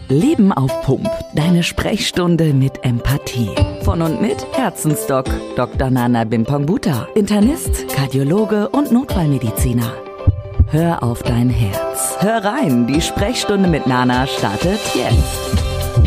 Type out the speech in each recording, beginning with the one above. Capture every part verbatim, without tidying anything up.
Leben auf Pump. Deine Sprechstunde mit Empathie. Von und mit Herzensdoc Doktor Nana Bimpong-Buta, Internist, Kardiologe und Notfallmediziner. Hör auf dein Herz. Hör rein, die Sprechstunde mit Nana startet jetzt.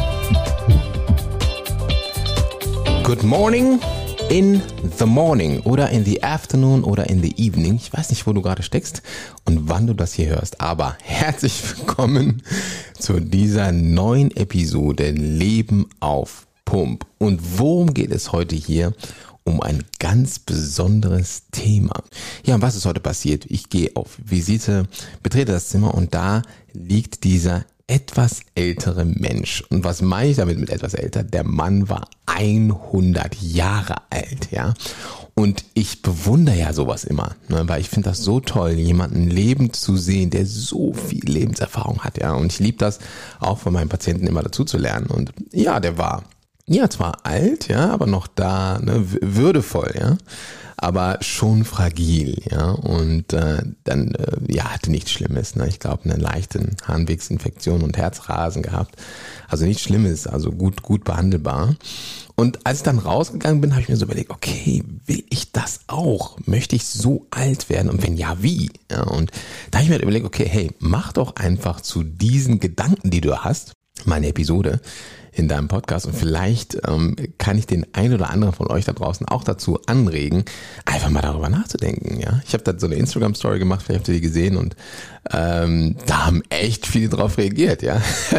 Good morning in the morning oder in the afternoon oder in the evening. Ich weiß nicht, wo du gerade steckst und wann du das hier hörst, aber herzlich willkommen zu dieser neuen Episode Leben auf Pump. Und worum geht es heute hier? Um ein ganz besonderes Thema. Ja, und was ist heute passiert? Ich gehe auf Visite, betrete das Zimmer und da liegt dieser etwas ältere Mensch. Und was meine ich damit mit etwas älter? Der Mann war hundert Jahre alt, ja. Und ich bewundere ja sowas immer, ne, weil ich finde das so toll, jemanden lebend zu sehen, der so viel Lebenserfahrung hat, ja. Und ich liebe das auch von meinen Patienten immer dazu zu lernen. Und ja, der war ja zwar alt, ja, aber noch da, ne, würdevoll, ja. Aber schon fragil, ja, und äh, dann, äh, ja, hatte nichts Schlimmes, ne, ich glaube, eine leichte Harnwegsinfektion und Herzrasen gehabt, also nichts Schlimmes, also gut, gut behandelbar. Und als ich dann rausgegangen bin, habe ich mir so überlegt, okay, will ich das auch? Möchte ich so alt werden? Und wenn ja, wie? Ja, und da habe ich mir halt überlegt, okay, hey, mach doch einfach zu diesen Gedanken, die du hast, meine Episode in deinem Podcast und vielleicht ähm, kann ich den einen oder anderen von euch da draußen auch dazu anregen, einfach mal darüber nachzudenken. Ja, ich habe da so eine Instagram-Story gemacht, vielleicht habt ihr die gesehen und ähm, da haben echt viele drauf reagiert, ja.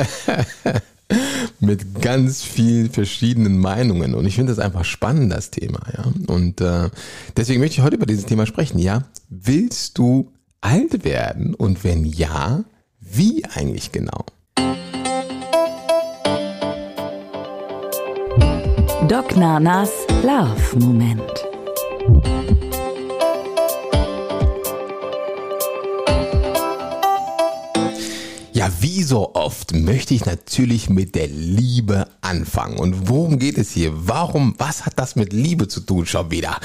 Mit ganz vielen verschiedenen Meinungen und ich finde das einfach spannend, das Thema, ja. Und äh, deswegen möchte ich heute über dieses Thema sprechen, ja. Willst du alt werden und wenn ja, wie eigentlich genau? Doc Nanas Love-Moment. Ja, wie so oft möchte ich natürlich mit der Liebe anfangen. Und worum geht es hier? Warum, was hat das mit Liebe zu tun schon wieder?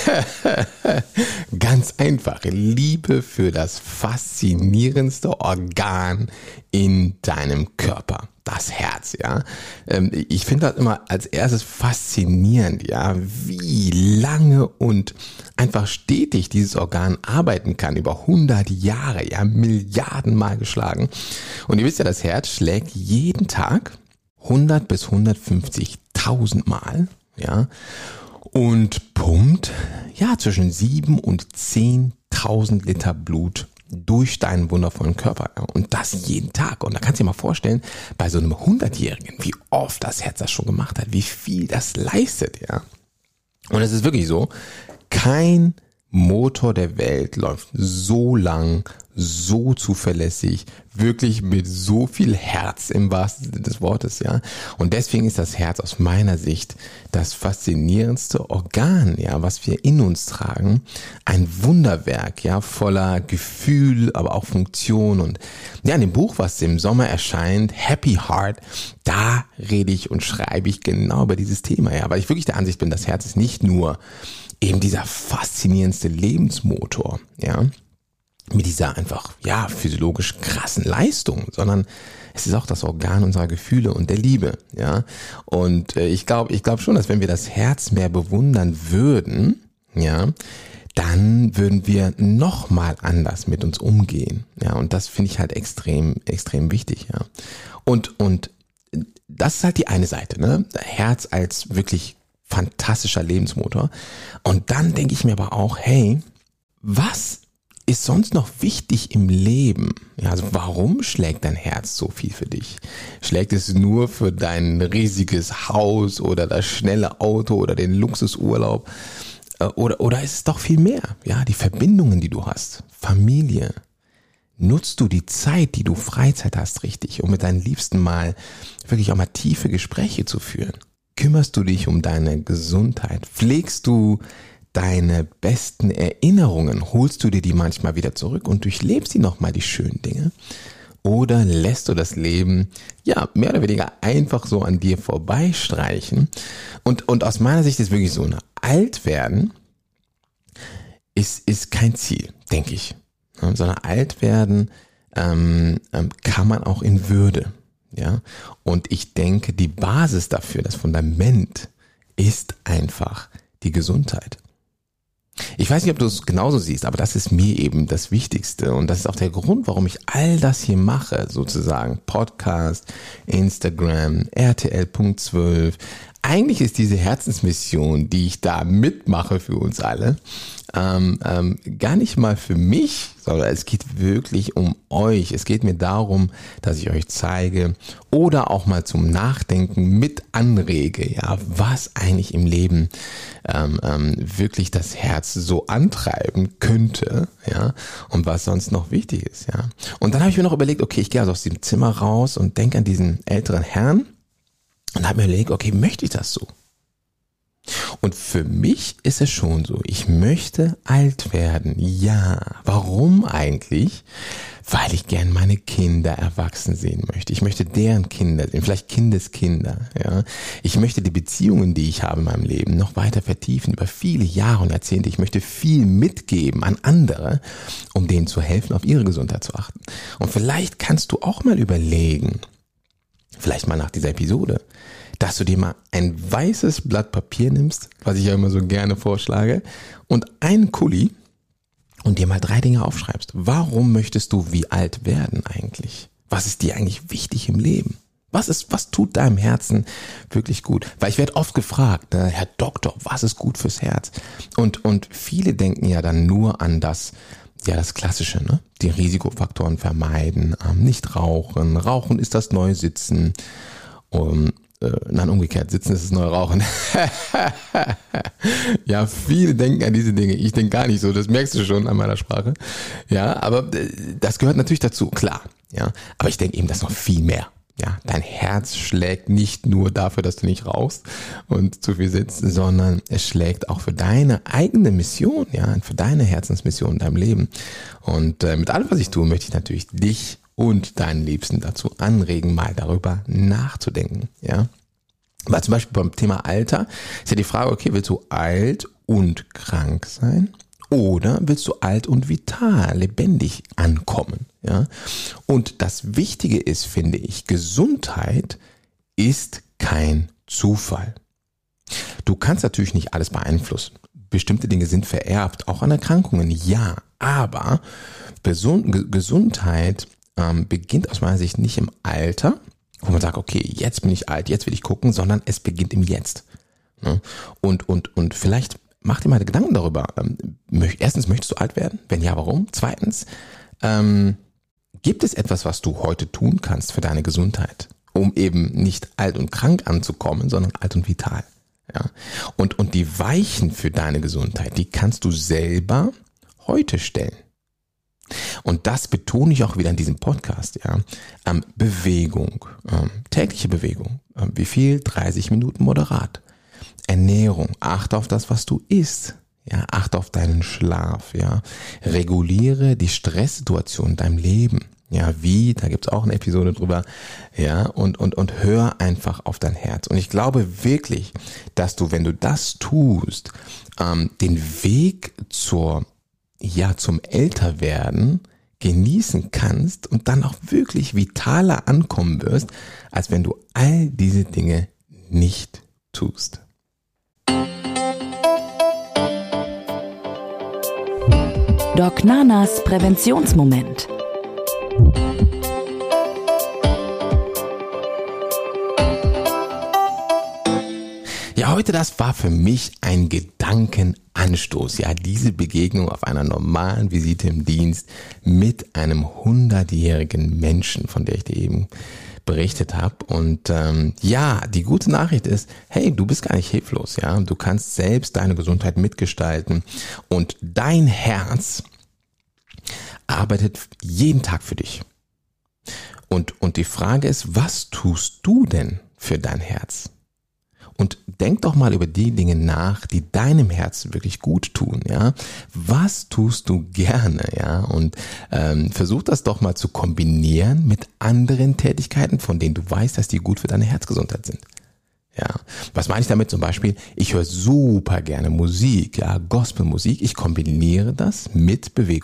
Ganz einfach. Liebe für das faszinierendste Organ in deinem Körper. Das Herz, ja. Ich finde das immer als erstes faszinierend, ja, wie lange und einfach stetig dieses Organ arbeiten kann, über hundert Jahre, ja, Milliarden Mal geschlagen. Und ihr wisst ja, das Herz schlägt jeden Tag hundert bis hundertfünfzigtausend Mal, ja, und pumpt, ja, zwischen sieben und zehntausend Liter Blut durch deinen wundervollen Körper. Und das jeden Tag. Und da kannst du dir mal vorstellen, bei so einem hundertjährigen, wie oft das Herz das schon gemacht hat, wie viel das leistet, ja. Und es ist wirklich so, kein Motor der Welt läuft so lang, so zuverlässig, wirklich mit so viel Herz im wahrsten Sinne des Wortes, ja. Und deswegen ist das Herz aus meiner Sicht das faszinierendste Organ, ja, was wir in uns tragen. Ein Wunderwerk, ja, voller Gefühl, aber auch Funktion. Und ja, in dem Buch, was im Sommer erscheint, Happy Heart, da rede ich und schreibe ich genau über dieses Thema, ja, weil ich wirklich der Ansicht bin, das Herz ist nicht nur eben dieser faszinierendste Lebensmotor, ja, mit dieser einfach, ja, physiologisch krassen Leistung, sondern es ist auch das Organ unserer Gefühle und der Liebe, ja. Und äh, ich glaube, ich glaube schon, dass wenn wir das Herz mehr bewundern würden, ja, dann würden wir noch mal anders mit uns umgehen, ja. Und das finde ich halt extrem, extrem wichtig, ja. Und und das ist halt die eine Seite, ne? Herz als wirklich fantastischer Lebensmotor. Und dann denke ich mir aber auch, hey, was ist sonst noch wichtig im Leben? Ja, also warum schlägt dein Herz so viel für dich? Schlägt es nur für dein riesiges Haus oder das schnelle Auto oder den Luxusurlaub? Oder, oder ist es doch viel mehr? Ja, die Verbindungen, die du hast, Familie. Nutzt du die Zeit, die du Freizeit hast, richtig, um mit deinen Liebsten mal wirklich auch mal tiefe Gespräche zu führen? Kümmerst du dich um deine Gesundheit? Pflegst du deine besten Erinnerungen? Holst du dir die manchmal wieder zurück und durchlebst die nochmal, die schönen Dinge? Oder lässt du das Leben, ja, mehr oder weniger einfach so an dir vorbeistreichen? Und, und aus meiner Sicht ist wirklich so, eine alt werden ist, ist kein Ziel, denke ich. Sondern alt werden ähm, ähm, kann man auch in Würde. Ja, und ich denke, die Basis dafür, das Fundament, ist einfach die Gesundheit. Ich weiß nicht, ob du es genauso siehst, aber das ist mir eben das Wichtigste und das ist auch der Grund, warum ich all das hier mache, sozusagen Podcast, Instagram, R T L Punkt zwölf. Eigentlich ist diese Herzensmission, die ich da mitmache für uns alle, ähm, ähm, gar nicht mal für mich, sondern es geht wirklich um euch. Es geht mir darum, dass ich euch zeige oder auch mal zum Nachdenken mit anrege, ja, was eigentlich im Leben ähm, ähm, wirklich das Herz so antreiben könnte, ja, und was sonst noch wichtig ist, ja. Und dann habe ich mir noch überlegt, okay, ich gehe also aus dem Zimmer raus und denke an diesen älteren Herrn. Und habe mir überlegt, okay, möchte ich das so? Und für mich ist es schon so, ich möchte alt werden. Ja, warum eigentlich? Weil ich gern meine Kinder erwachsen sehen möchte. Ich möchte deren Kinder sehen, vielleicht Kindeskinder. Ja, ich möchte die Beziehungen, die ich habe in meinem Leben, noch weiter vertiefen über viele Jahre und Jahrzehnte. Ich möchte viel mitgeben an andere, um denen zu helfen, auf ihre Gesundheit zu achten. Und vielleicht kannst du auch mal überlegen, vielleicht mal nach dieser Episode, dass du dir mal ein weißes Blatt Papier nimmst, was ich ja immer so gerne vorschlage, und einen Kuli und dir mal drei Dinge aufschreibst. Warum möchtest du wie alt werden eigentlich? Was ist dir eigentlich wichtig im Leben? Was ist, was tut deinem Herzen wirklich gut? Weil ich werde oft gefragt, ne, Herr Doktor, was ist gut fürs Herz? Und, und viele denken ja dann nur an das, ja, das Klassische, ne? Die Risikofaktoren vermeiden, ähm, nicht rauchen. Rauchen ist das neue Sitzen. Um, äh, nein, umgekehrt, Sitzen ist das neue Rauchen. Ja, viele denken an diese Dinge. Ich denke gar nicht so, das merkst du schon an meiner Sprache. Ja, aber äh, das gehört natürlich dazu, klar. Ja, aber ich denke eben, das ist noch viel mehr. Ja, dein Herz schlägt nicht nur dafür, dass du nicht rauchst und zu viel sitzt, sondern es schlägt auch für deine eigene Mission, ja, für deine Herzensmission in deinem Leben. Und äh, mit allem, was ich tue, möchte ich natürlich dich und deinen Liebsten dazu anregen, mal darüber nachzudenken, ja. Weil zum Beispiel beim Thema Alter ist ja die Frage, okay, willst du alt und krank sein? Oder willst du alt und vital, lebendig ankommen? Ja? Und das Wichtige ist, finde ich, Gesundheit ist kein Zufall. Du kannst natürlich nicht alles beeinflussen. Bestimmte Dinge sind vererbt, auch an Erkrankungen, ja. Aber Gesundheit ähm, beginnt aus meiner Sicht nicht im Alter, wo man sagt, okay, jetzt bin ich alt, jetzt will ich gucken, sondern es beginnt im Jetzt. Ne? Und, und, und vielleicht mach dir mal Gedanken darüber. Erstens, möchtest du alt werden? Wenn ja, warum? Zweitens, ähm, gibt es etwas, was du heute tun kannst für deine Gesundheit, um eben nicht alt und krank anzukommen, sondern alt und vital? Ja. Und, und die Weichen für deine Gesundheit, die kannst du selber heute stellen. Und das betone ich auch wieder in diesem Podcast, ja. Ähm, Bewegung, ähm, tägliche Bewegung. Ähm, wie viel? dreißig Minuten moderat. Ernährung, achte auf das, was du isst, ja, achte auf deinen Schlaf, ja, reguliere die Stresssituation in deinem Leben, ja, wie, da gibt's auch eine Episode drüber, ja, und, und, und hör einfach auf dein Herz. Und ich glaube wirklich, dass du, wenn du das tust, ähm, den Weg zur, ja, zum Älterwerden genießen kannst und dann auch wirklich vitaler ankommen wirst, als wenn du all diese Dinge nicht tust. Doc Nanas Präventionsmoment. Ja, heute, das war für mich ein Gedankenanstoß. Ja, diese Begegnung auf einer normalen Visite im Dienst mit einem hundertjährigen Menschen, von der ich dir eben berichtet habe. Und ähm, ja, die gute Nachricht ist, hey, du bist gar nicht hilflos. Ja, du kannst selbst deine Gesundheit mitgestalten und dein Herz arbeitet jeden Tag für dich. Und, und die Frage ist, was tust du denn für dein Herz? Und denk doch mal über die Dinge nach, die deinem Herzen wirklich gut tun, ja. Was tust du gerne, ja? Und ähm, versuch das doch mal zu kombinieren mit anderen Tätigkeiten, von denen du weißt, dass die gut für deine Herzgesundheit sind. Ja, was meine ich damit? Zum Beispiel, ich höre super gerne Musik, ja, Gospelmusik. Ich kombiniere das mit Bewegung.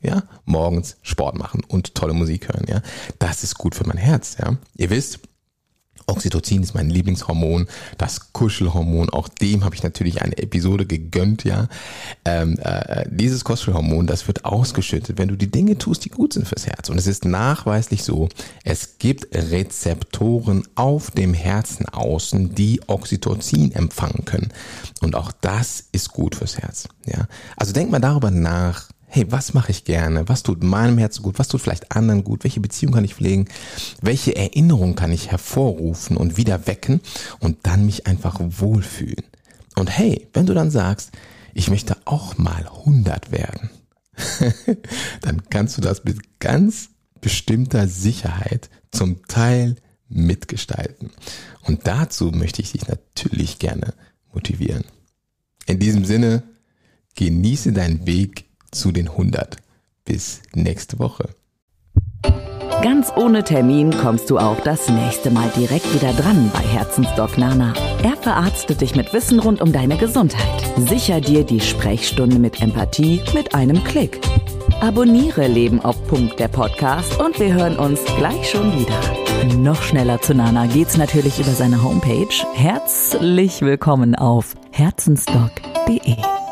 ja, morgens Sport machen und tolle Musik hören, ja. Das ist gut für mein Herz, ja. Ihr wisst, Oxytocin ist mein Lieblingshormon, das Kuschelhormon, auch dem habe ich natürlich eine Episode gegönnt, ja. Ähm, äh, dieses Kuschelhormon, das wird ausgeschüttet, wenn du die Dinge tust, die gut sind fürs Herz. Und es ist nachweislich so, es gibt Rezeptoren auf dem Herzen außen, die Oxytocin empfangen können. Und auch das ist gut fürs Herz, ja. Also denk mal darüber nach. Hey, was mache ich gerne? Was tut meinem Herzen gut? Was tut vielleicht anderen gut? Welche Beziehung kann ich pflegen? Welche Erinnerung kann ich hervorrufen und wieder wecken und dann mich einfach wohlfühlen? Und hey, wenn du dann sagst, ich möchte auch mal hundert werden, dann kannst du das mit ganz bestimmter Sicherheit zum Teil mitgestalten. Und dazu möchte ich dich natürlich gerne motivieren. In diesem Sinne, genieße deinen Weg zu den hundert. Bis nächste Woche. Ganz ohne Termin kommst du auch das nächste Mal direkt wieder dran bei Herzensdoc Nana. Er verarztet dich mit Wissen rund um deine Gesundheit. Sicher dir die Sprechstunde mit Empathie mit einem Klick. Abonniere Leben auf Punkt, der Podcast, und wir hören uns gleich schon wieder. Noch schneller zu Nana geht's natürlich über seine Homepage. Herzlich willkommen auf herzensdoc punkt de.